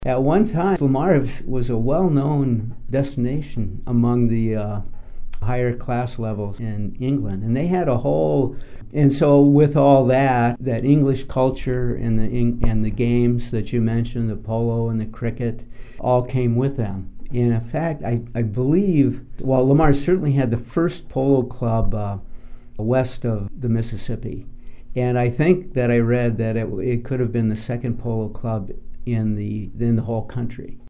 At one time, Lamar was a well-known destination among the higher class levels in England, and they had a whole. And so, with all that English culture and the games that you mentioned, the polo and the cricket, all came with them. And in fact, I believe, well, Lamar certainly had the first polo club west of the Mississippi, and I think that I read that it could have been the second polo club in the whole country.